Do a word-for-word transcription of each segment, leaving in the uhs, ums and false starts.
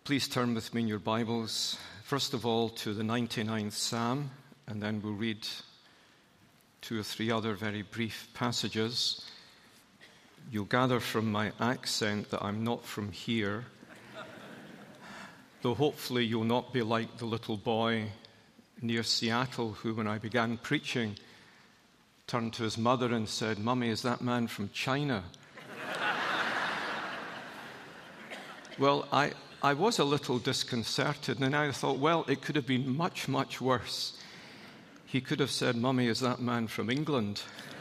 Please turn with me in your Bibles, first of all, to the ninety-ninth Psalm, and then we'll read two or three other very brief passages. You'll gather from my accent that I'm not from here, though hopefully you'll not be like the little boy near Seattle who, when I began preaching, turned to his mother and said, "Mummy, is that man from China?" Well, I... I was a little disconcerted, and I thought, well, it could have been much, much worse. He could have said, "Mummy, is that man from England?"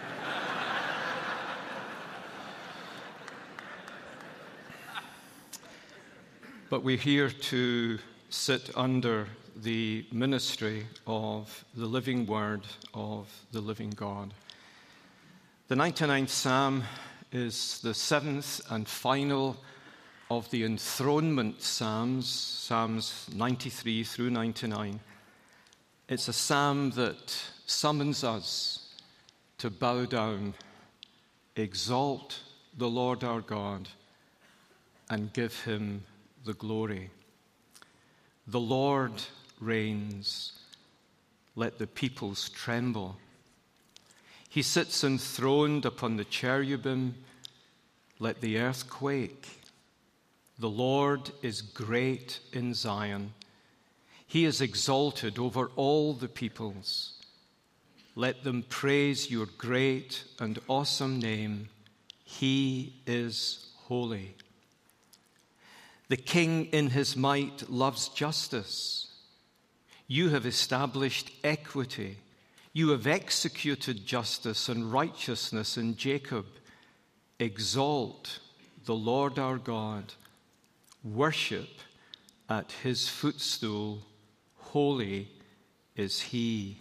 But we're here to sit under the ministry of the living word of the living God. The ninety-ninth Psalm is the seventh and final of the enthronement Psalms, Psalms ninety-three through ninety-nine. It's a psalm that summons us to bow down, exalt the Lord our God, and give him the glory. The Lord reigns, let the peoples tremble. He sits enthroned upon the cherubim, let the earth quake. The Lord is great in Zion. He is exalted over all the peoples. Let them praise your great and awesome name. He is holy. The King in his might loves justice. You have established equity. You have executed justice and righteousness in Jacob. Exalt the Lord our God. Worship at his footstool. Holy is he.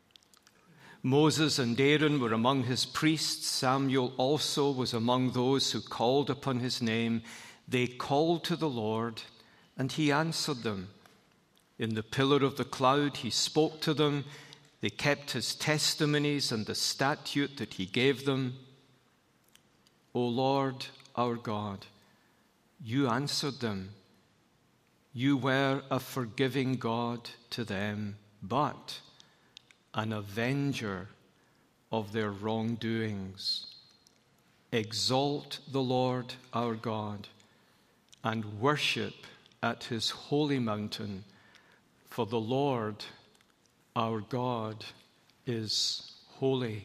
Moses and Aaron were among his priests. Samuel also was among those who called upon his name. They called to the Lord, and he answered them. In the pillar of the cloud he spoke to them. They kept his testimonies and the statute that he gave them. O Lord, our God, you answered them. You were a forgiving God to them, but an avenger of their wrongdoings. Exalt the Lord our God and worship at his holy mountain, for the Lord our God is holy.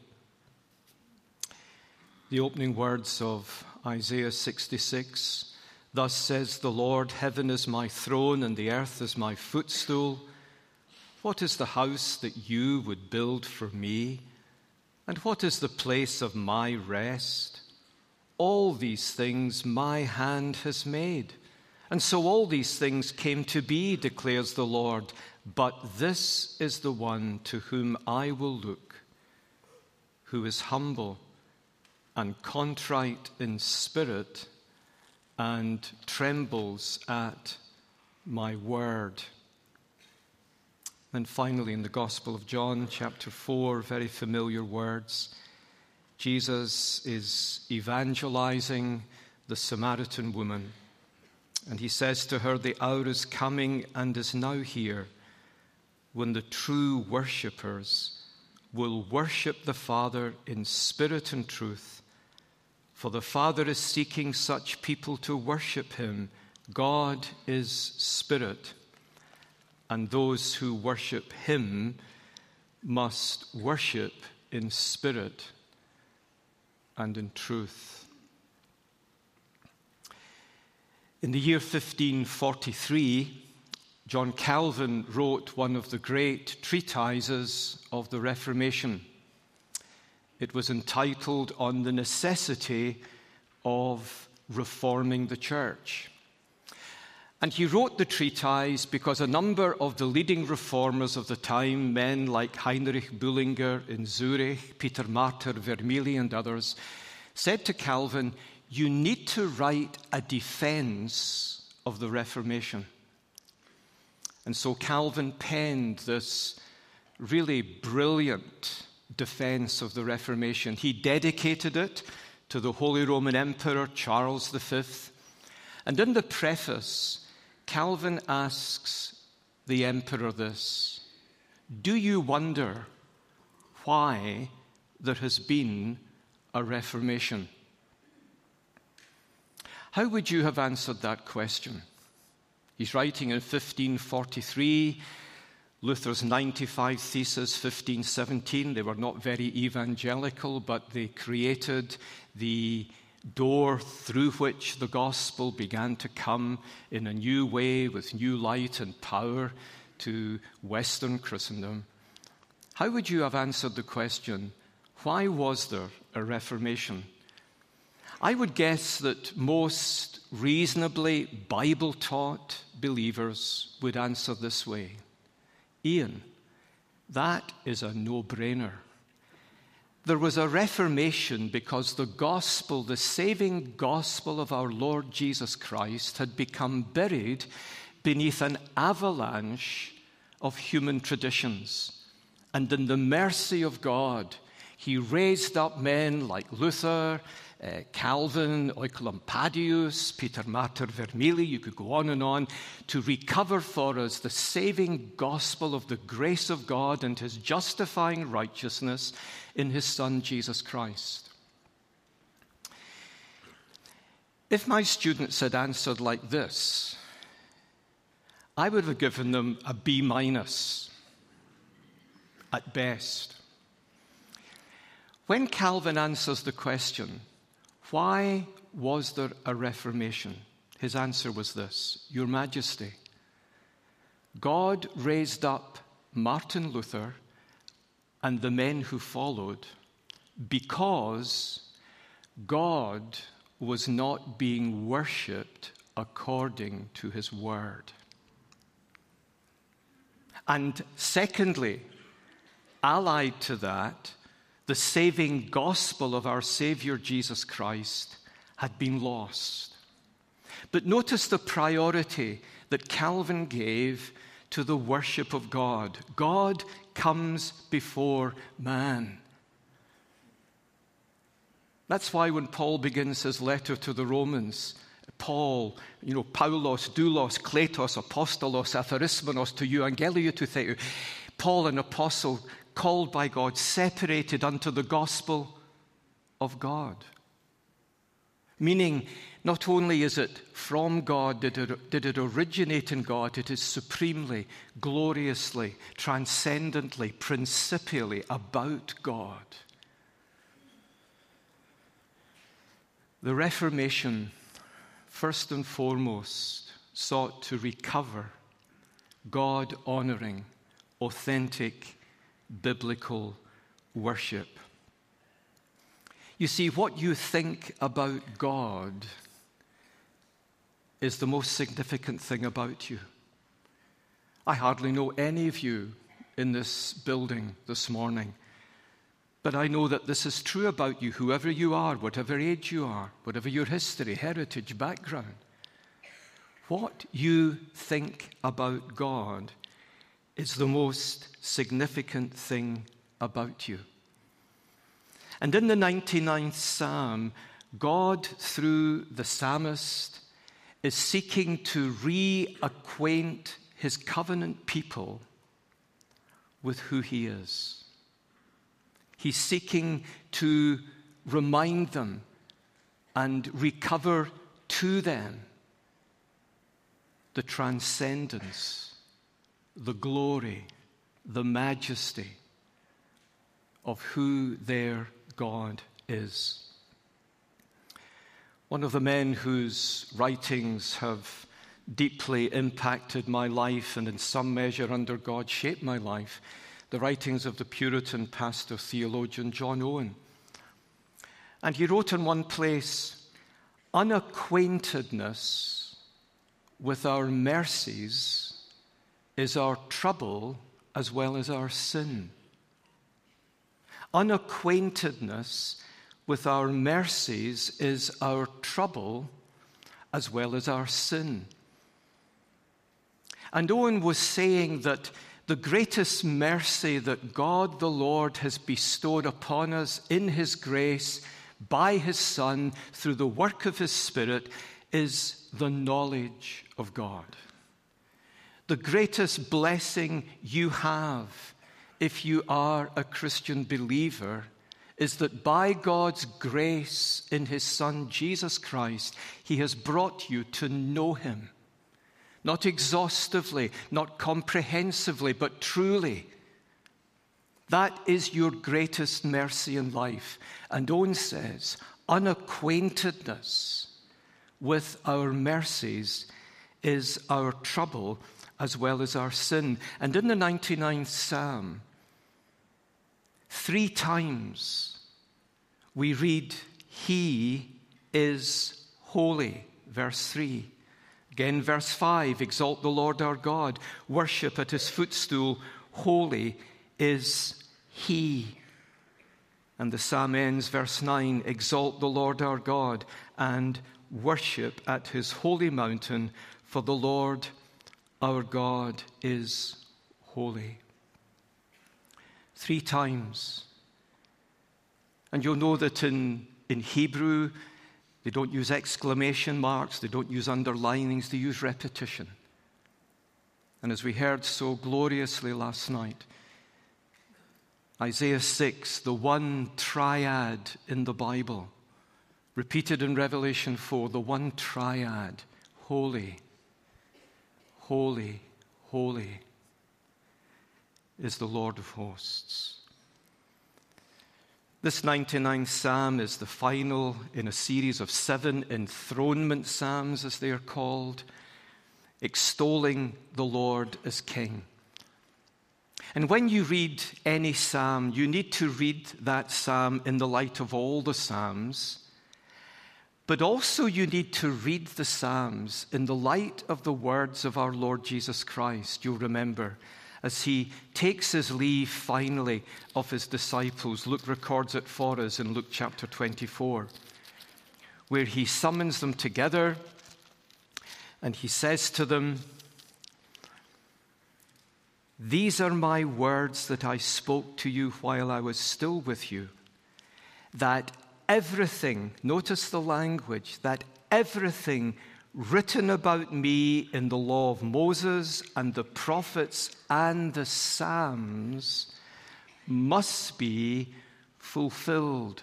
The opening words of Isaiah sixty-six. Thus says the Lord, heaven is my throne and the earth is my footstool. What is the house that you would build for me? And what is the place of my rest? All these things my hand has made. And so all these things came to be, declares the Lord. But this is the one to whom I will look, who is humble and contrite in spirit, and trembles at my word. And finally, in the Gospel of John, chapter four, very familiar words. Jesus is evangelizing the Samaritan woman. And he says to her, the hour is coming and is now here when the true worshippers will worship the Father in spirit and truth. For the Father is seeking such people to worship him. God is spirit, and those who worship him must worship in spirit and in truth. In the year fifteen forty-three, John Calvin wrote one of the great treatises of the Reformation. It was entitled On the Necessity of Reforming the Church. And he wrote the treatise because a number of the leading reformers of the time, men like Heinrich Bullinger in Zurich, Peter Martyr, Vermigli, and others, said to Calvin, you need to write a defense of the Reformation. And so Calvin penned this really brilliant defense of the Reformation. He dedicated it to the Holy Roman Emperor Charles the Fifth. And in the preface, Calvin asks the emperor this: do you wonder why there has been a Reformation? How would you have answered that question? He's writing in fifteen forty-three, Luther's ninety-five Theses, fifteen seventeen. They were not very evangelical, but they created the door through which the gospel began to come in a new way with new light and power to Western Christendom. How would you have answered the question, why was there a Reformation? I would guess that most reasonably Bible-taught believers would answer this way: Ian, that is a no-brainer. There was a Reformation because the gospel, the saving gospel of our Lord Jesus Christ, had become buried beneath an avalanche of human traditions. And in the mercy of God, he raised up men like Luther, uh, Calvin, Oecolampadius, Peter Martyr Vermigli, you could go on and on, to recover for us the saving gospel of the grace of God and his justifying righteousness in his Son, Jesus Christ. If my students had answered like this, I would have given them a B minus at best. When Calvin answers the question, why was there a Reformation? His answer was this: Your Majesty, God raised up Martin Luther and the men who followed because God was not being worshipped according to his word. And secondly, allied to that, the saving gospel of our Savior Jesus Christ had been lost. But notice the priority that Calvin gave to the worship of God. God comes before man. That's why when Paul begins his letter to the Romans, Paul, you know, Paulos, doulos, kletos, apostolos, aphorismenos, to euangelio, to theou. Paul, an apostle, called by God, separated unto the gospel of God. Meaning, not only is it from God, did it, did it originate in God, it is supremely, gloriously, transcendently, principially about God. The Reformation, first and foremost, sought to recover God-honoring, authentic, biblical worship. You see, what you think about God is the most significant thing about you. I hardly know any of you in this building this morning, but I know that this is true about you, whoever you are, whatever age you are, whatever your history, heritage, background. What you think about God is the most significant thing about you. And in the ninety-ninth Psalm, God, through the psalmist, is seeking to reacquaint his covenant people with who he is. He's seeking to remind them and recover to them the transcendence, the glory, the majesty of who their God is. One of the men whose writings have deeply impacted my life and in some measure under God shaped my life, the writings of the Puritan pastor theologian John Owen. And he wrote in one place, "Unacquaintedness with our mercies is our trouble as well as our sin." Unacquaintedness with our mercies is our trouble as well as our sin. And Owen was saying that the greatest mercy that God the Lord has bestowed upon us in his grace by his Son through the work of his Spirit is the knowledge of God. The greatest blessing you have if you are a Christian believer is that by God's grace in his Son, Jesus Christ, he has brought you to know him. Not exhaustively, not comprehensively, but truly. That is your greatest mercy in life. And Owen says, unacquaintedness with our mercies is our trouble as well as our sin. And in the ninety-ninth Psalm, three times we read, he is holy, verse three. Again, verse five, exalt the Lord our God, worship at his footstool, holy is he. And the psalm ends, verse nine, exalt the Lord our God and worship at his holy mountain, for the Lord our God is holy. Three times. And you'll know that in, in Hebrew, they don't use exclamation marks, they don't use underlinings, they use repetition. And as we heard so gloriously last night, Isaiah six, the one triad in the Bible, repeated in Revelation four, the one triad, holy, holy, holy is the Lord of hosts. This ninety-ninth Psalm is the final in a series of seven enthronement psalms, as they are called, extolling the Lord as King. And when you read any psalm, you need to read that psalm in the light of all the psalms, but also you need to read the psalms in the light of the words of our Lord Jesus Christ. You'll remember, as he takes his leave finally of his disciples. Luke records it for us in Luke chapter twenty-four, where he summons them together and he says to them, these are my words that I spoke to you while I was still with you, that everything, notice the language, that everything written about me in the law of Moses and the prophets and the Psalms must be fulfilled.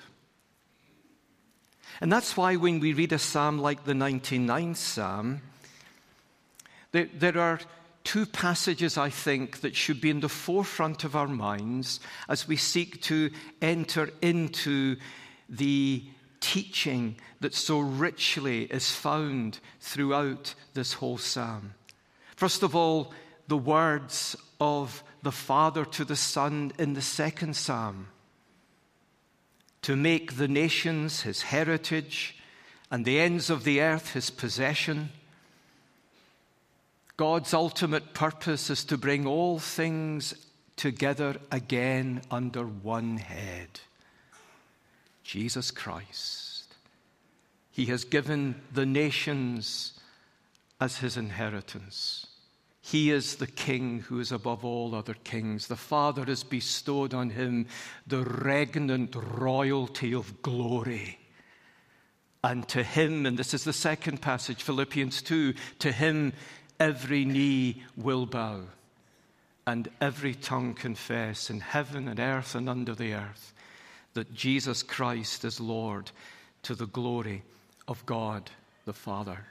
And that's why when we read a psalm like the ninety-ninth Psalm, there, there are two passages, I think, that should be in the forefront of our minds as we seek to enter into the teaching that so richly is found throughout this whole psalm. First of all, the words of the Father to the Son in the second psalm, to make the nations his heritage and the ends of the earth his possession. God's ultimate purpose is to bring all things together again under one head, Jesus Christ. He has given the nations as his inheritance. He is the King who is above all other kings. The Father has bestowed on him the regnant royalty of glory. And to him, and this is the second passage, Philippians two, to him every knee will bow and every tongue confess in heaven and earth and under the earth that Jesus Christ is Lord, to the glory of God the Father.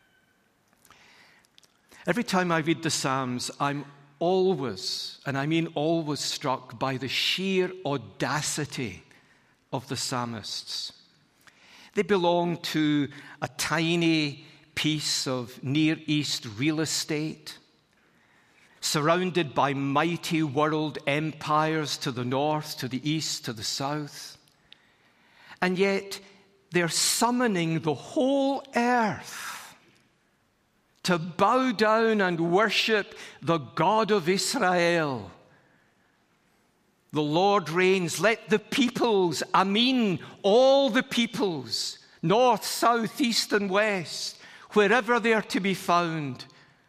Every time I read the Psalms, I'm always, and I mean always, struck by the sheer audacity of the psalmists. They belong to a tiny piece of Near East real estate, surrounded by mighty world empires to the north, to the east, to the south. And yet they're summoning the whole earth to bow down and worship the God of Israel. The Lord reigns. Let the peoples, Amen, all the peoples, north, south, east, and west, wherever they are to be found,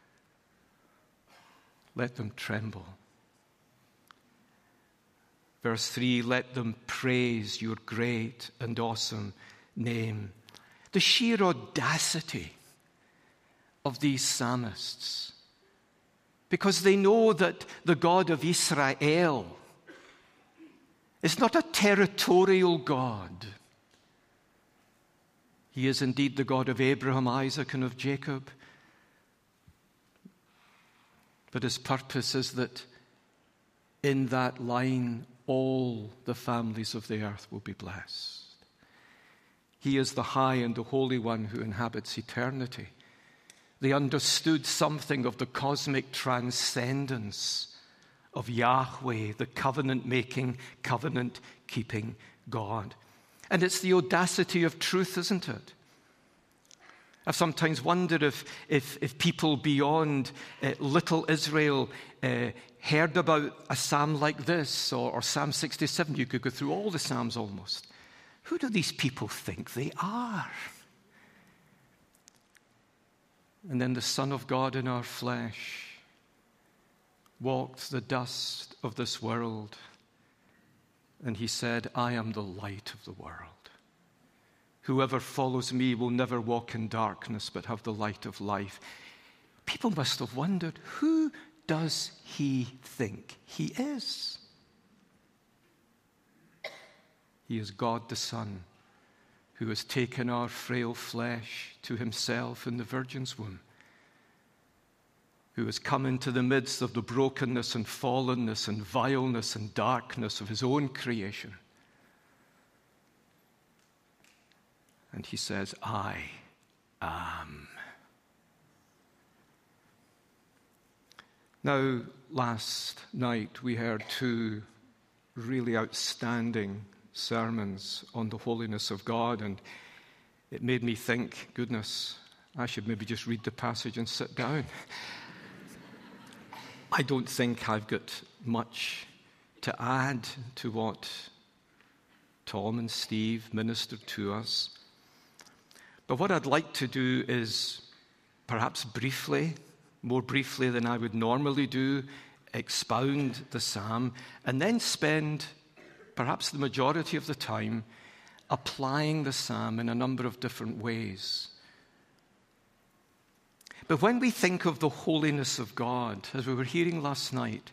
let them tremble. Verse three, let them praise your great and awesome name. The sheer audacity of these psalmists. because they know that the God of Israel is not a territorial God. He is indeed the God of Abraham, Isaac, and of Jacob. But his purpose is that in that line, all the families of the earth will be blessed. He is the high and the holy one who inhabits eternity. They understood something of the cosmic transcendence of Yahweh, the covenant-making, covenant-keeping God. And it's the audacity of truth, isn't it? I've sometimes wondered if, if, if people beyond uh, little Israel uh, heard about a psalm like this, or, or Psalm sixty-seven. You could go through all the psalms almost. Who do these people think they are? And then the Son of God in our flesh walked the dust of this world, and he said, I am the light of the world. Whoever follows me will never walk in darkness, but have the light of life. People must have wondered, who does he think he is? He is God the Son, who has taken our frail flesh to himself in the Virgin's womb, who has come into the midst of the brokenness and fallenness and vileness and darkness of his own creation. And he says, I am. Now, last night we heard two really outstanding sermons on the holiness of God, and it made me think, goodness, I should maybe just read the passage and sit down. I don't think I've got much to add to what Tom and Steve ministered to us. But what I'd like to do is, perhaps briefly, more briefly than I would normally do, expound the psalm, and then spend perhaps the majority of the time applying the psalm in a number of different ways. But when we think of the holiness of God, as we were hearing last night,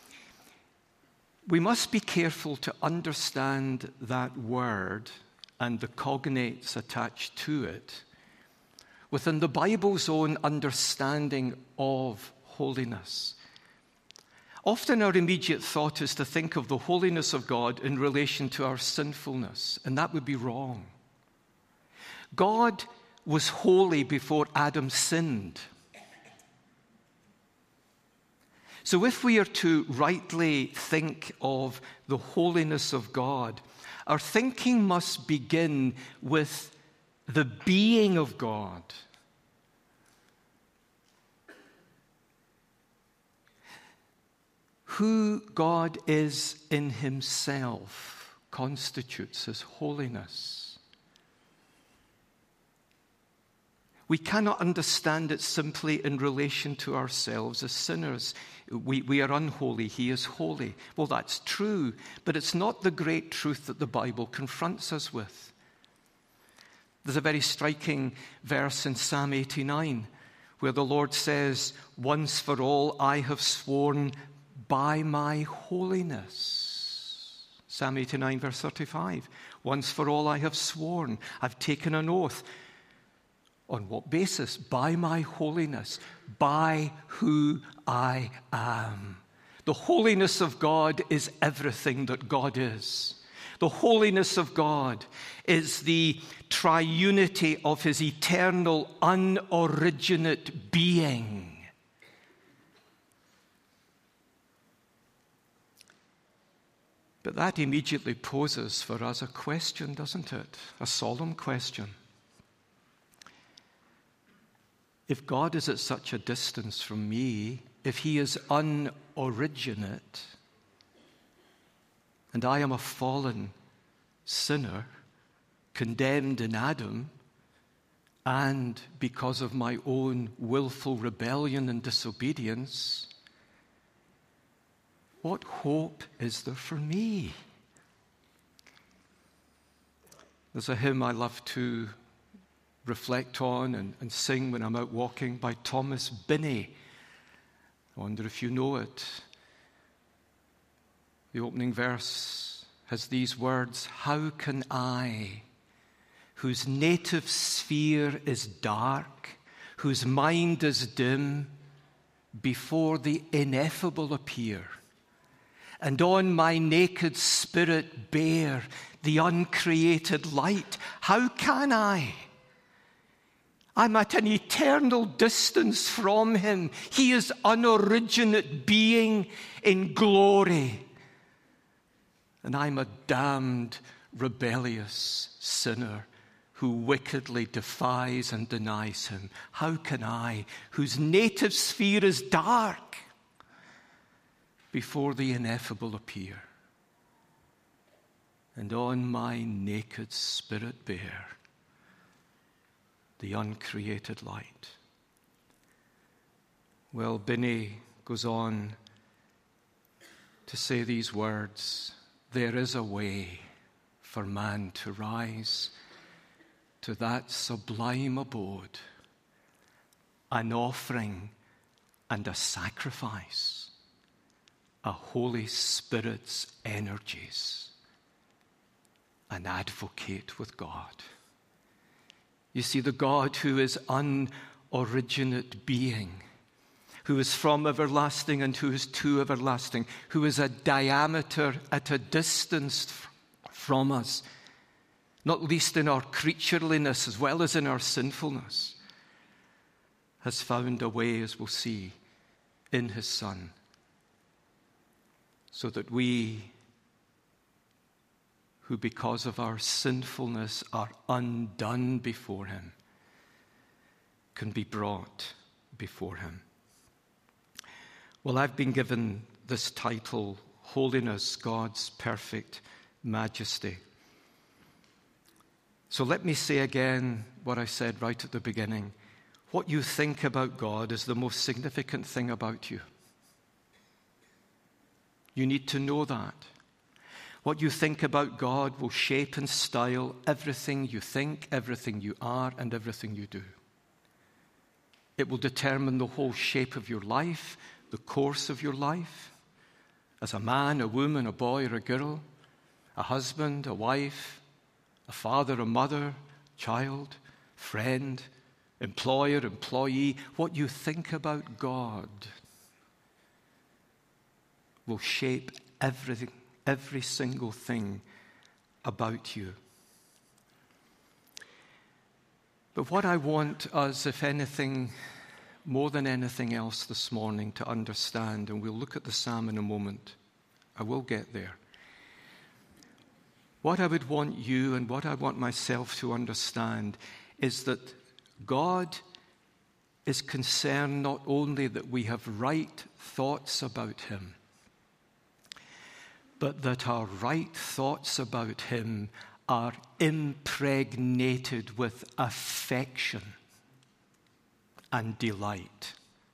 we must be careful to understand that word and the cognates attached to it within the Bible's own understanding of holiness. Often our immediate thought is to think of the holiness of God in relation to our sinfulness, and that would be wrong. God was holy before Adam sinned. So if we are to rightly think of the holiness of God, our thinking must begin with the being of God. Who God is in himself constitutes his holiness. We cannot understand it simply in relation to ourselves as sinners. We, we are unholy, he is holy. Well, that's true, but it's not the great truth that the Bible confronts us with. There's a very striking verse in Psalm eighty-nine where the Lord says, once for all I have sworn by my holiness. Psalm eighty-nine, verse thirty-five. Once for all I have sworn. I've taken an oath. On what basis? By my holiness. By who I am. The holiness of God is everything that God is. The holiness of God is the triunity of his eternal, unoriginate being. But that immediately poses for us a question, doesn't it? A solemn question. If God is at such a distance from me, if he is unoriginate, and I am a fallen sinner, condemned in Adam, and because of my own willful rebellion and disobedience, what hope is there for me? There's a hymn I love to reflect on and, and sing when I'm out walking by Thomas Binney. I wonder if you know it. The opening verse has these words, "How can I, whose native sphere is dark, whose mind is dim, before the ineffable appear, and on my naked spirit bear the uncreated light? How can I? I'm at an eternal distance from him. He is unoriginate being in glory. And I'm a damned, rebellious sinner who wickedly defies and denies him. How can I, whose native sphere is dark, before the ineffable appear, and on my naked spirit bear the uncreated light?" Well, Binney goes on to say these words, "There is a way for man to rise to that sublime abode, an offering and a sacrifice, a Holy Spirit's energies, an advocate with God." You see, the God who is unoriginate being, who is from everlasting and who is to everlasting, who is a diameter at a distance from us, not least in our creatureliness as well as in our sinfulness, has found a way, as we'll see, in his Son, so that we, who because of our sinfulness are undone before him, can be brought before him. Well, I've been given this title, Holiness, God's Perfect Majesty. So let me say again what I said right at the beginning. What you think about God is the most significant thing about you. You need to know that. What you think about God will shape and style everything you think, everything you are, and everything you do. It will determine the whole shape of your life, the course of your life, as a man, a woman, a boy or a girl, a husband, a wife, a father, a mother, child, friend, employer, employee. What you think about God will shape everything, every single thing about you. But what I want us, if anything, more than anything else this morning, to understand, and we'll look at the psalm in a moment, I will get there. What I would want you and what I want myself to understand is that God is concerned not only that we have right thoughts about him, but that our right thoughts about him are impregnated with affection and delight.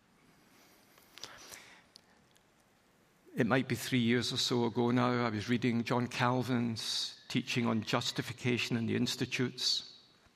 It might be three years or so ago now, I was reading John Calvin's teaching on justification in the Institutes.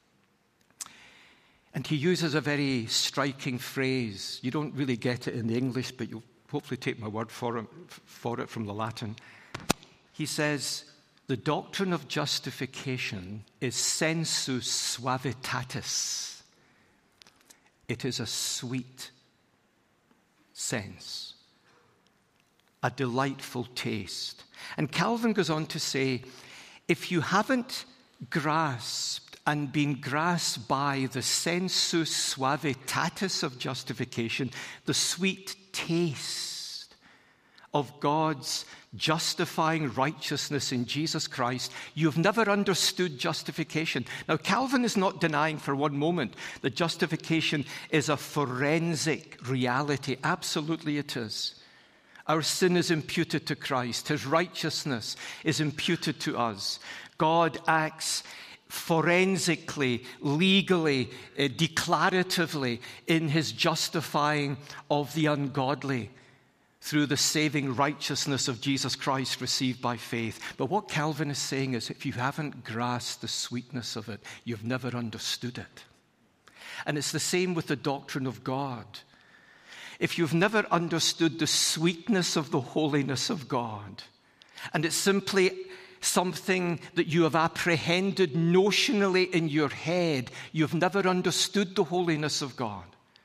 And he uses a very striking phrase. You don't really get it in the English, but you'll hopefully take my word for it, for it from the Latin. He says, the doctrine of justification is sensus suavitatis. It is a sweet sense, a delightful taste. And Calvin goes on to say, if you haven't grasped and been grasped by the sensus suavitatis of justification, the sweet taste of God's justifying righteousness in Jesus Christ, you've never understood justification. Now, Calvin is not denying for one moment that justification is a forensic reality. Absolutely it is. Our sin is imputed to Christ. His righteousness is imputed to us. God acts forensically, legally, uh, declaratively in his justifying of the ungodly through the saving righteousness of Jesus Christ received by faith. But what Calvin is saying is, if you haven't grasped the sweetness of it, you've never understood it. And it's the same with the doctrine of God. if you've never understood the sweetness of the holiness of God, and it's simply something that you have apprehended notionally in your head, you've never understood the holiness of God.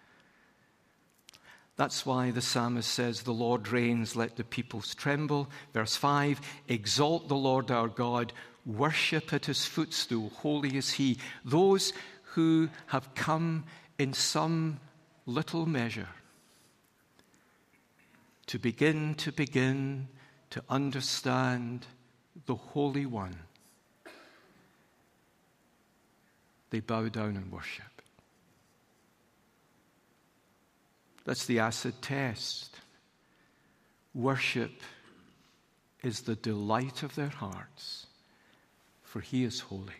That's why the psalmist says, the Lord reigns, let the peoples tremble. Verse five, exalt the Lord our God, worship at his footstool, holy is he. Those who have come in some little measure to begin to begin to understand the Holy One, they bow down and worship. That's the acid test. Worship is the delight of their hearts, for he is holy.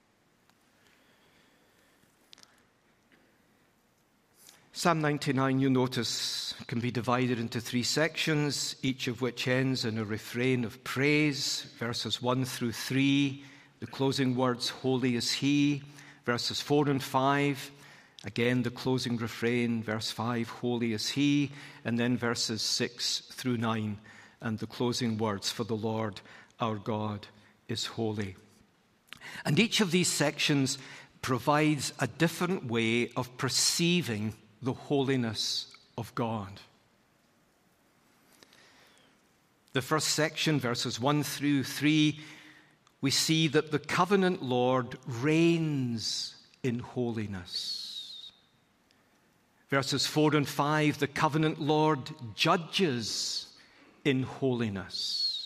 Psalm ninety-nine, you notice, can be divided into three sections, each of which ends in a refrain of praise. Verses one through three, the closing words, holy is he. Verses four and five, again the closing refrain, verse five, holy is he. And then verses six through nine, and the closing words, for the Lord our God is holy. And each of these sections provides a different way of perceiving the holiness of God. The first section, verses one through three, we see that the covenant Lord reigns in holiness. Verses four and five, the covenant Lord judges in holiness.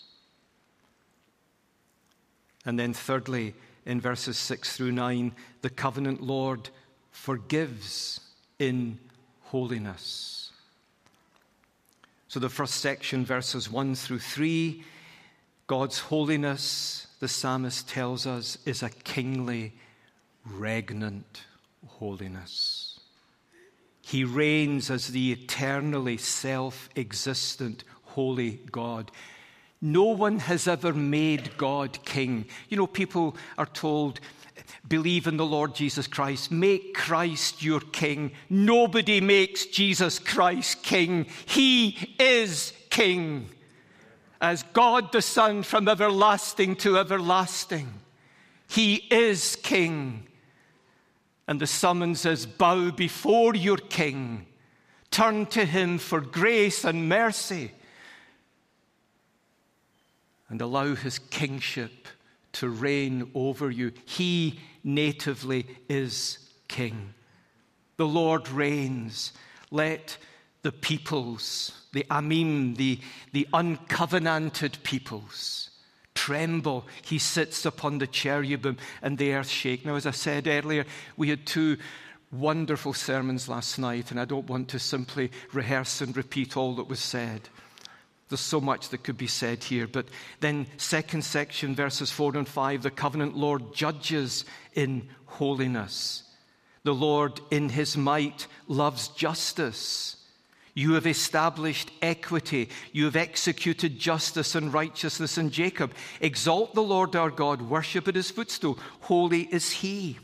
And then thirdly, in verses six through nine, the covenant Lord forgives in holiness. So the first section, verses one through three, God's holiness, the psalmist tells us, is a kingly, regnant holiness. He reigns as the eternally self-existent holy God. No one has ever made God king. You know, people are told, believe in the Lord Jesus Christ. Make Christ your king. Nobody makes Jesus Christ king. He is king. As God the Son from everlasting to everlasting. He is king. And the summons is, bow before your king. Turn to him for grace and mercy. And allow his kingship to reign over you. He natively is king. The Lord reigns. Let the peoples, the Amim, the, the uncovenanted peoples, tremble. He sits upon the cherubim and the earth shake. Now, as I said earlier, we had two wonderful sermons last night, and I don't want to simply rehearse and repeat all that was said. There's so much that could be said here. But then second section, verses four and five, the covenant Lord judges in holiness. The Lord in his might loves justice. You have established equity. You have executed justice and righteousness in Jacob. Exalt the Lord our God. Worship at his footstool. Holy is he.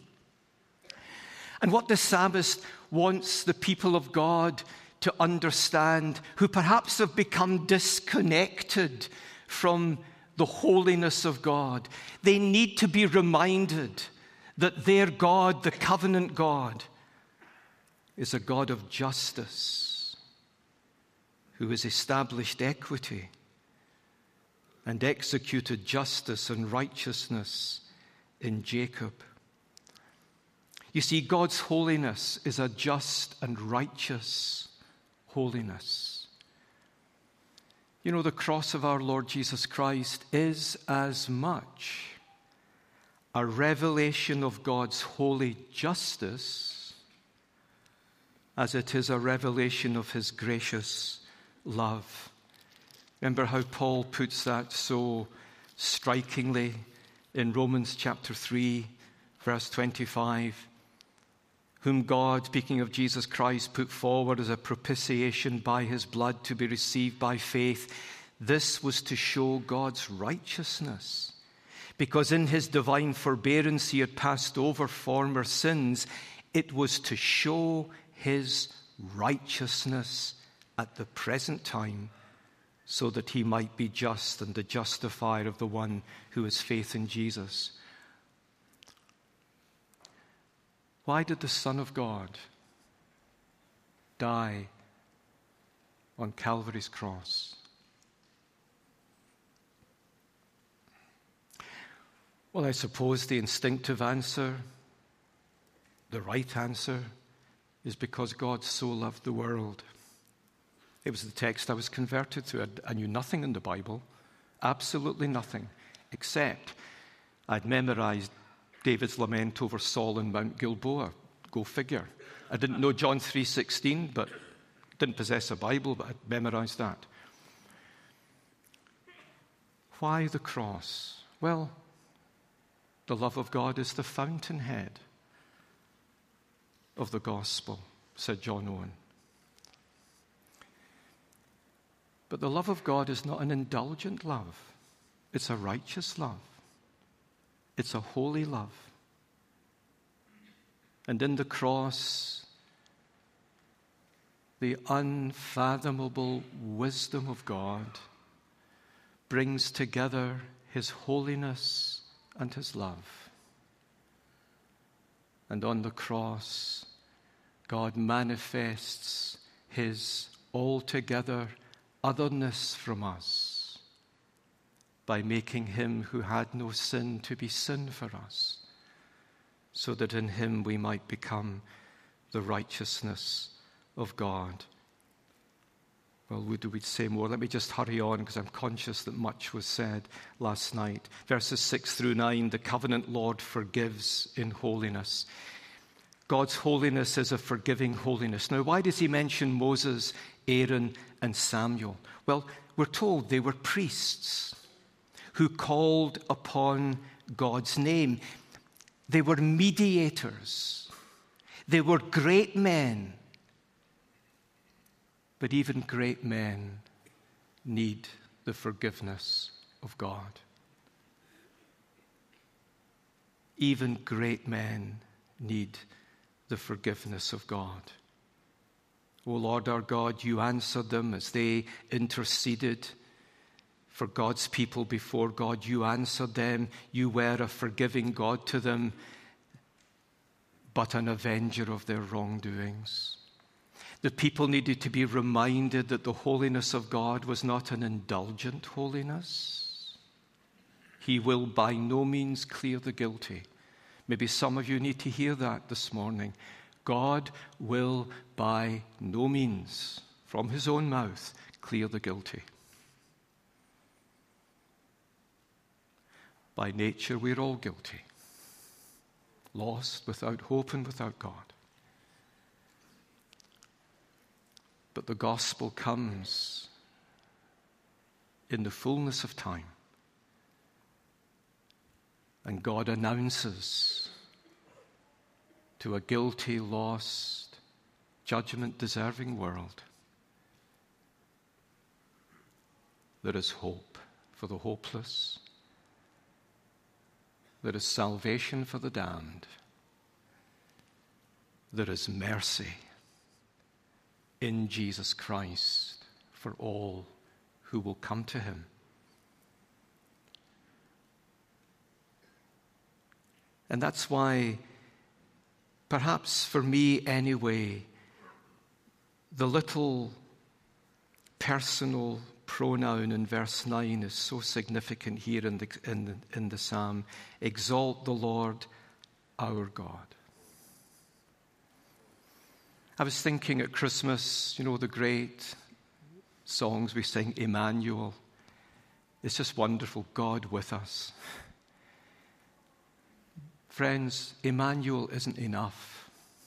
And what the psalmist wants the people of God to understand, who perhaps have become disconnected from the holiness of God, they need to be reminded that their God, the covenant God, is a God of justice, who has established equity and executed justice and righteousness in Jacob. You see, God's holiness is a just and righteous holiness. You know, the cross of our Lord Jesus Christ is as much a revelation of God's holy justice as it is a revelation of his gracious love. Remember how Paul puts that so strikingly in Romans chapter three, verse twenty-five. Whom God, speaking of Jesus Christ, put forward as a propitiation by his blood to be received by faith. This was to show God's righteousness, because in his divine forbearance he had passed over former sins. It was to show his righteousness at the present time, so that he might be just and the justifier of the one who has faith in Jesus. Why did the Son of God die on Calvary's cross? Well, I suppose the instinctive answer, the right answer, is because God so loved the world. It was the text I was converted to. I knew nothing in the Bible, absolutely nothing, except I'd memorized David's lament over Saul in Mount Gilboa. Go figure. I didn't know John three sixteen, but didn't possess a Bible, but I'd memorized that. Why the cross? Well, the love of God is the fountainhead of the gospel, said John Owen. But the love of God is not an indulgent love. It's a righteous love. It's a holy love. And in the cross, the unfathomable wisdom of God brings together his holiness and his love. And on the cross, God manifests his altogether otherness from us by making him who had no sin to be sin for us, so that in him we might become the righteousness of God. Well, would we say more? Let me just hurry on because I'm conscious that much was said last night. Verses six through nine, the covenant Lord forgives in holiness. God's holiness is a forgiving holiness. Now, why does he mention Moses, Aaron, and Samuel? Well, we're told they were priests who called upon God's name. They were mediators. They were great men. But even great men need the forgiveness of God. Even great men need the forgiveness of God. O Lord our God, you answered them as they interceded for God's people before God. You answered them. You were a forgiving God to them, but an avenger of their wrongdoings. The people needed to be reminded that the holiness of God was not an indulgent holiness. He will by no means clear the guilty. Maybe some of you need to hear that this morning. God will by no means, from his own mouth, clear the guilty. By nature, we're all guilty, lost, without hope and without God. But the gospel comes in the fullness of time. And God announces to a guilty, lost, judgment-deserving world, there is hope for the hopeless. There is salvation for the damned. There is mercy in Jesus Christ for all who will come to him. And that's why, perhaps for me anyway, the little personal pronoun in verse nine is so significant here in the, in the, in the psalm. Exalt the Lord our God. I was thinking at Christmas, you know, the great songs we sing, Emmanuel. It's just wonderful, God with us. Friends, Emmanuel isn't enough.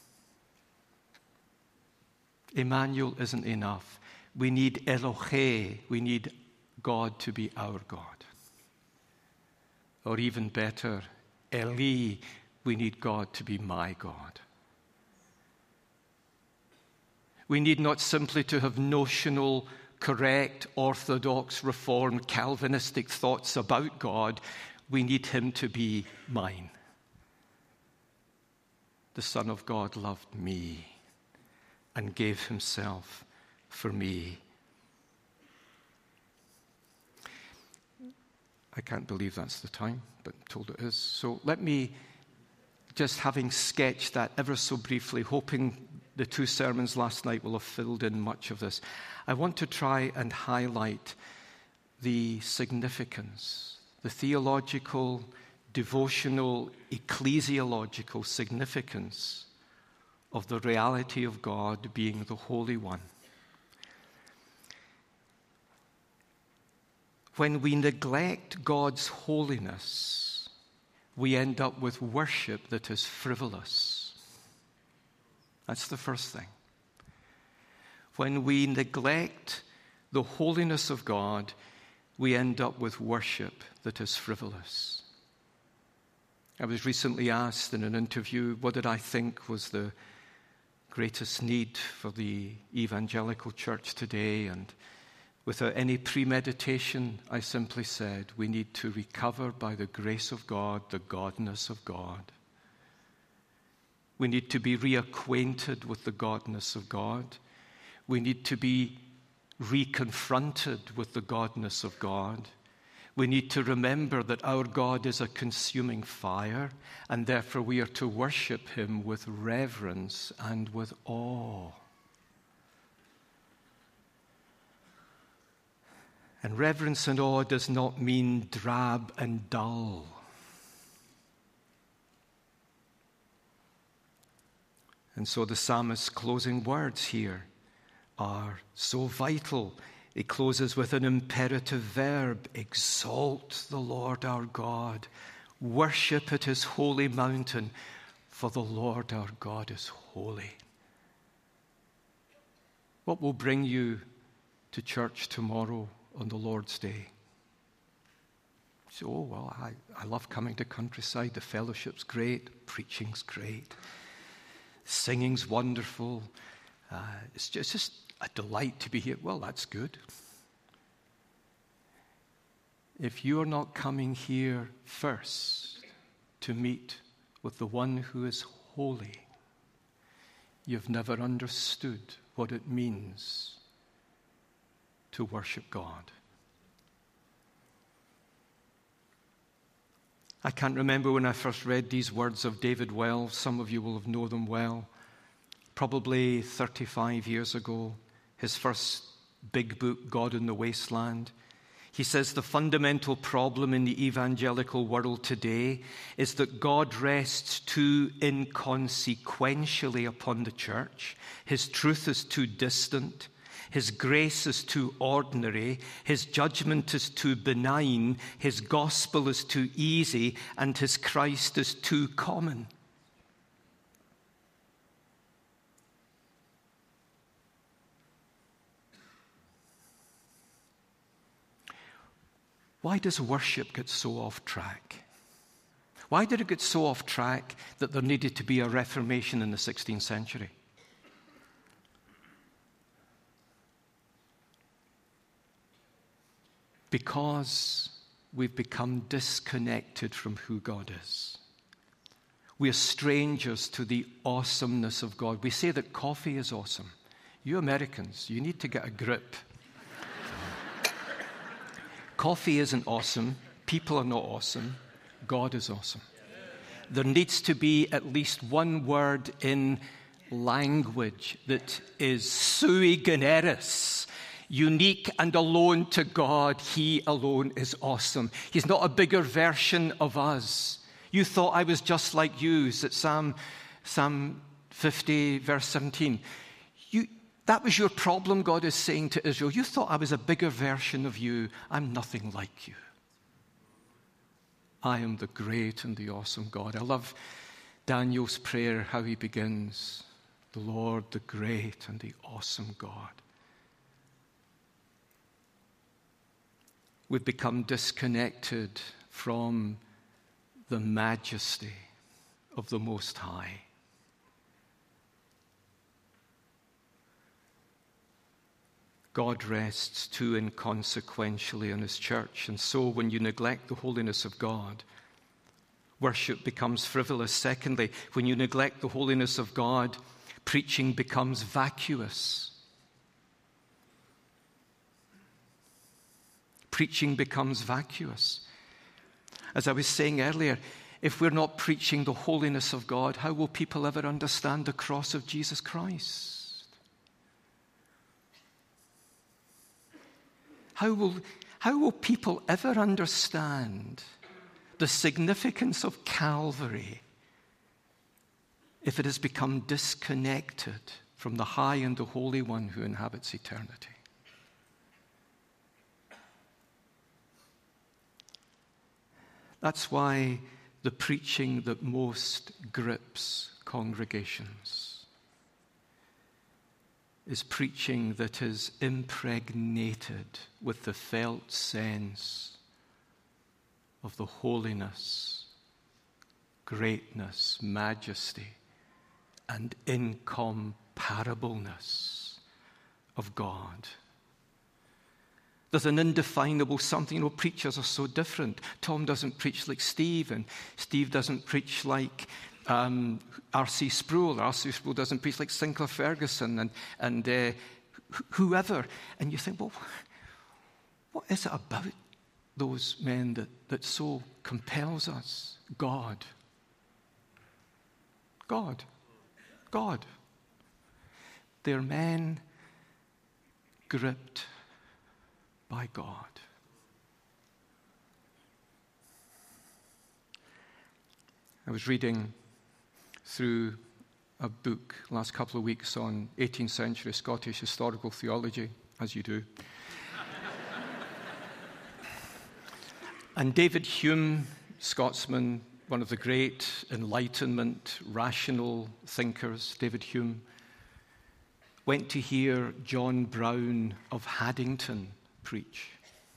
Emmanuel isn't enough. We need Elohe. We need God to be our God. Or even better, Eli. We need God to be my God. We need not simply to have notional, correct, orthodox, reformed, Calvinistic thoughts about God. We need him to be mine. The Son of God loved me and gave himself for me. I can't believe that's the time, but I'm told it is. So let me, just having sketched that ever so briefly, hoping the two sermons last night will have filled in much of this, I want to try and highlight the significance, the theological, devotional, ecclesiological significance of the reality of God being the Holy One. When we neglect God's holiness, we end up with worship that is frivolous. That's the first thing. When we neglect the holiness of God, we end up with worship that is frivolous. I was recently asked in an interview, what did I think was the greatest need for the evangelical church today? And without any premeditation, I simply said, we need to recover by the grace of God the godness of God. We need to be reacquainted with the godness of God. We need to be reconfronted with the godness of God. We need to remember that our God is a consuming fire, and therefore we are to worship him with reverence and with awe. And reverence and awe does not mean drab and dull. And so the psalmist's closing words here are so vital. It closes with an imperative verb: exalt the Lord our God, worship at his holy mountain, for the Lord our God is holy. What will bring you to church tomorrow on the Lord's Day? So, oh, well, I, I love coming to Countryside. The fellowship's great, preaching's great, singing's wonderful. Uh, it's, just, it's just a delight to be here. Well, that's good. If you're not coming here first to meet with the one who is holy, you've never understood what it means to worship God. I can't remember when I first read these words of David Wells. Some of you will have known them well. Probably thirty-five years ago, his first big book, God in the Wasteland. He says the fundamental problem in the evangelical world today is that God rests too inconsequentially upon the church. His truth is too distant. His grace is too ordinary. His judgment is too benign. His gospel is too easy. And his Christ is too common. Why does worship get so off track? Why did it get so off track that there needed to be a Reformation in the sixteenth century? Because we've become disconnected from who God is. We are strangers to the awesomeness of God. We say that coffee is awesome. You Americans, you need to get a grip. Coffee isn't awesome. People are not awesome. God is awesome. There needs to be at least one word in language that is sui generis, unique and alone to God. He alone is awesome. He's not a bigger version of us. You thought I was just like you. Is it Psalm, Psalm fifty, verse seventeen? You, that was your problem, God is saying to Israel. You thought I was a bigger version of you. I'm nothing like you. I am the great and the awesome God. I love Daniel's prayer, how he begins. The Lord, the great and the awesome God. We've become disconnected from the majesty of the Most High. God rests too inconsequentially on his church. And so when you neglect the holiness of God, worship becomes frivolous. Secondly, when you neglect the holiness of God, preaching becomes vacuous. Preaching becomes vacuous. As I was saying earlier, if we're not preaching the holiness of God, how will people ever understand the cross of Jesus Christ? How will, how will people ever understand the significance of Calvary if it has become disconnected from the high and the holy one who inhabits eternity? That's why the preaching that most grips congregations is preaching that is impregnated with the felt sense of the holiness, greatness, majesty, and incomparableness of God. There's an indefinable something. You know, preachers are so different. Tom doesn't preach like Steve, and Steve doesn't preach like um, R C Sproul. R C Sproul doesn't preach like Sinclair Ferguson and, and uh, wh- whoever. And you think, well, what is it about those men that, that so compels us? God. God. God. They're men gripped by God. I was reading through a book last couple of weeks on eighteenth century Scottish historical theology, as you do. And David Hume, Scotsman, one of the great Enlightenment, rational thinkers, David Hume, went to hear John Brown of Haddington preach.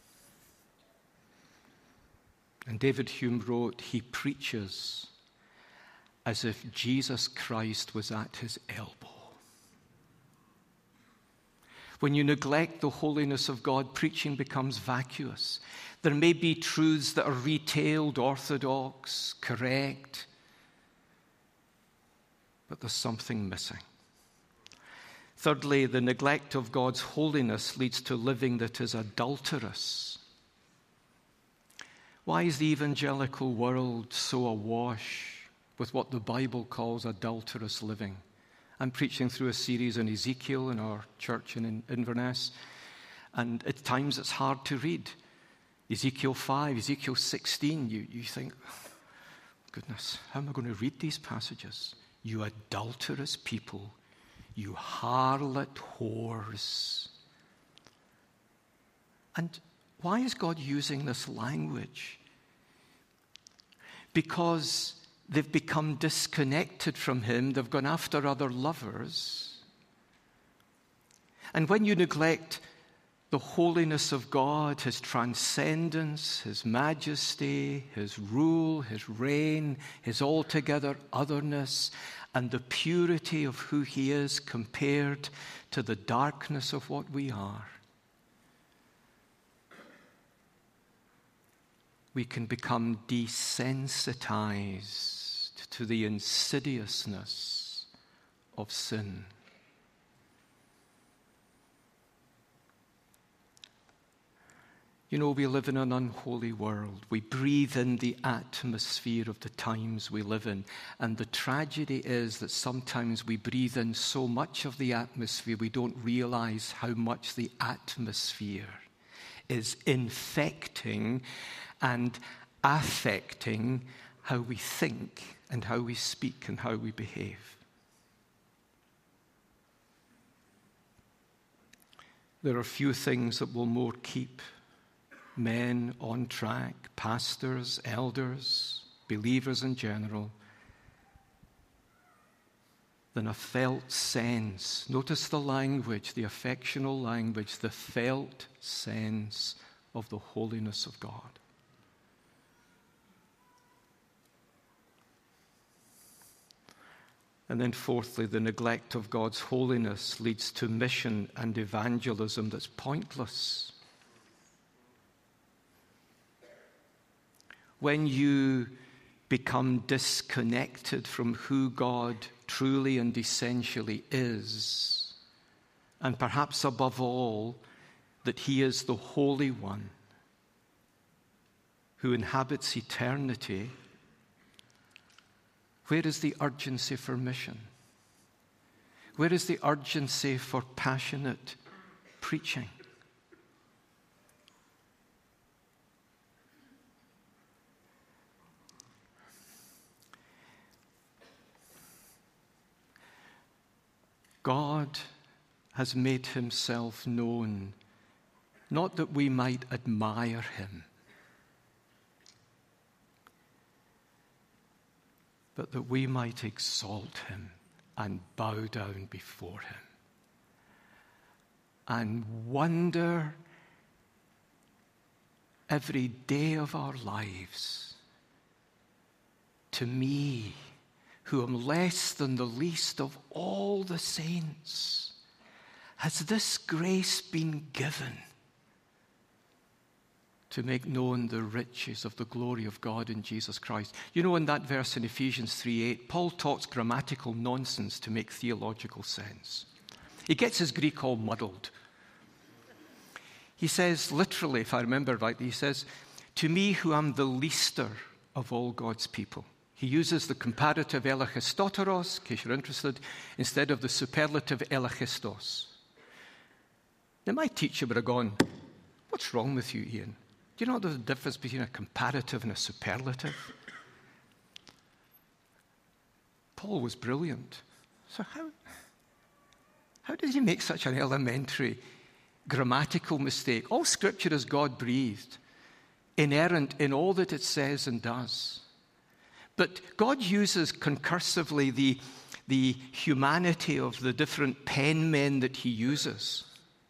And David Hume wrote, he preaches as if Jesus Christ was at his elbow. When you neglect the holiness of God, preaching becomes vacuous. There may be truths that are retailed, orthodox, correct, but there's something missing. Thirdly, the neglect of God's holiness leads to living that is adulterous. Why is the evangelical world so awash with what the Bible calls adulterous living? I'm preaching through a series on Ezekiel in our church in Inverness, and at times it's hard to read. Ezekiel five, Ezekiel sixteen, you, you think, goodness, how am I going to read these passages? You adulterous people. You harlot whores. And why is God using this language? Because they've become disconnected from Him. They've gone after other lovers. And when you neglect the holiness of God, His transcendence, His majesty, His rule, His reign, His altogether otherness, and the purity of who He is compared to the darkness of what we are, we can become desensitized to the insidiousness of sin. You know, we live in an unholy world. We breathe in the atmosphere of the times we live in. And the tragedy is that sometimes we breathe in so much of the atmosphere we don't realize how much the atmosphere is infecting and affecting how we think and how we speak and how we behave. There are few things that will more keep men on track, pastors, elders, believers in general, than a felt sense. Notice the language, the affectional language, the felt sense of the holiness of God. And then fourthly, the neglect of God's holiness leads to mission and evangelism that's pointless. When you become disconnected from who God truly and essentially is, and perhaps above all, that He is the Holy One, who inhabits eternity, where is the urgency for mission? Where is the urgency for passionate preaching? God has made himself known, not that we might admire him, but that we might exalt him and bow down before him and wonder every day of our lives, to me, who am less than the least of all the saints, has this grace been given to make known the riches of the glory of God in Jesus Christ? You know, in that verse in Ephesians three eight, Paul talks grammatical nonsense to make theological sense. He gets his Greek all muddled. He says, literally, if I remember rightly, he says, to me who am the leaster of all God's people. He uses the comparative elechistoteros, in case you're interested, instead of the superlative elechistos. Now, my teacher would have gone, what's wrong with you, Ian? Do you know the difference between a comparative and a superlative? Paul was brilliant. So how, how did he make such an elementary grammatical mistake? All Scripture is God-breathed, inerrant in all that it says and does. But God uses concursively the, the humanity of the different pen men that he uses.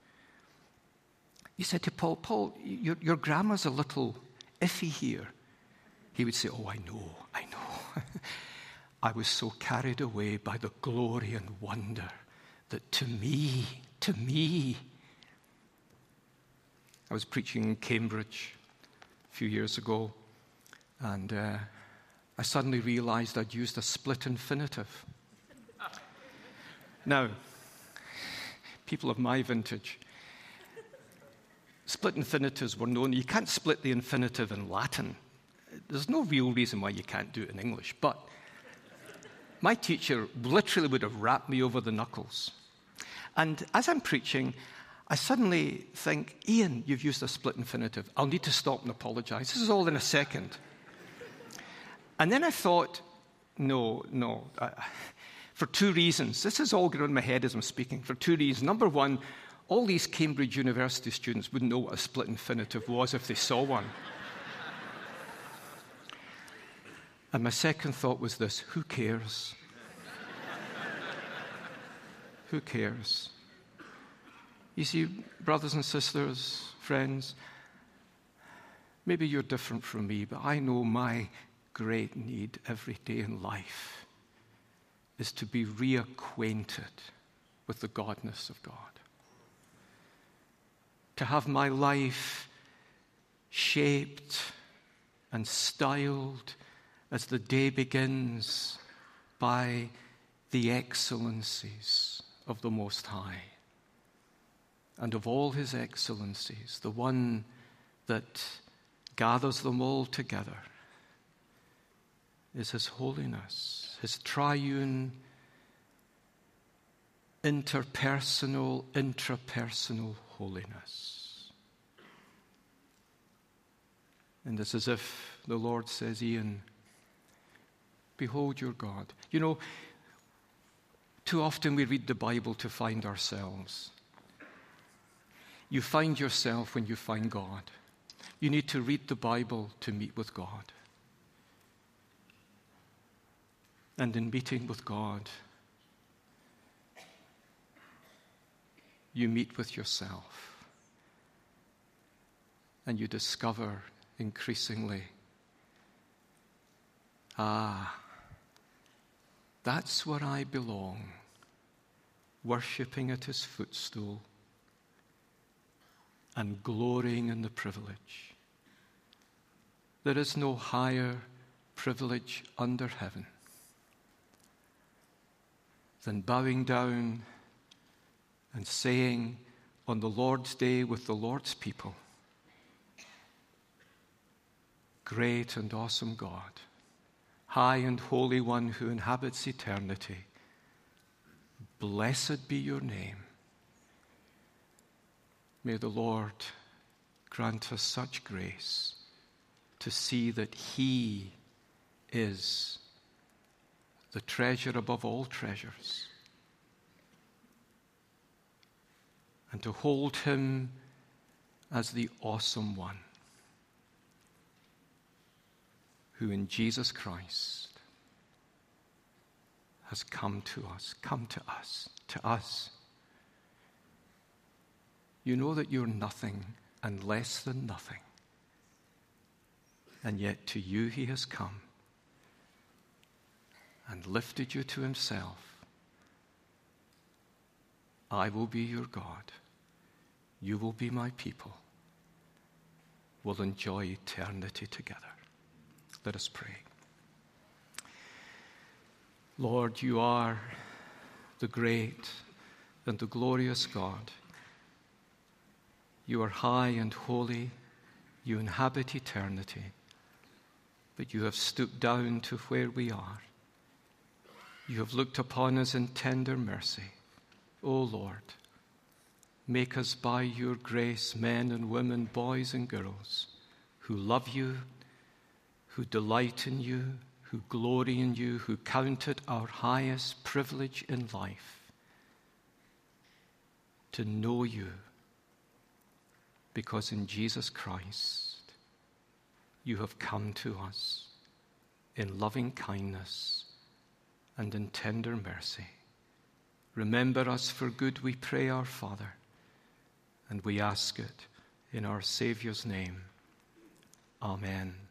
He said to Paul, Paul, your, your grammar's a little iffy here. He would say, oh, I know, I know. I was so carried away by the glory and wonder that to me, to me, I was preaching in Cambridge a few years ago, and uh, I suddenly realized I'd used a split infinitive. Now, people of my vintage, split infinitives were known. You can't split the infinitive in Latin. There's no real reason why you can't do it in English. But my teacher literally would have rapped me over the knuckles. And as I'm preaching, I suddenly think, Ian, you've used a split infinitive. I'll need to stop and apologize. This is all in a second. And then I thought, no, no, uh, for two reasons. This is all going on in my head as I'm speaking, for two reasons. Number one, all these Cambridge University students wouldn't know what a split infinitive was if they saw one. And my second thought was this, who cares? Who cares? You see, brothers and sisters, friends, maybe you're different from me, but I know my great need every day in life is to be reacquainted with the godness of God. To have my life shaped and styled as the day begins by the excellencies of the Most High. And of all his excellencies, the one that gathers them all together is his holiness, his triune, interpersonal, intrapersonal holiness. And it's as if the Lord says, Ian, behold your God. You know, too often we read the Bible to find ourselves. You find yourself when you find God. You need to read the Bible to meet with God. And in meeting with God, you meet with yourself. And you discover increasingly, ah, that's where I belong, worshipping at his footstool and glorying in the privilege. There is no higher privilege under heaven than bowing down and saying on the Lord's day with the Lord's people, great and awesome God, high and holy one who inhabits eternity, blessed be your name. May the Lord grant us such grace to see that he is the treasure above all treasures, and to hold him as the awesome one who in Jesus Christ has come to us, come to us, to us. You know that you're nothing and less than nothing, and yet to you he has come and lifted you to himself. I will be your God. You will be my people. We'll enjoy eternity together. Let us pray. Lord, you are the great and the glorious God. You are high and holy. You inhabit eternity. But you have stooped down to where we are. You have looked upon us in tender mercy. O Lord, make us by your grace men and women, boys and girls, who love you, who delight in you, who glory in you, who count it our highest privilege in life to know you, because in Jesus Christ you have come to us in loving kindness and in tender mercy. Remember us for good, we pray, our Father, and we ask it in our Saviour's name. Amen.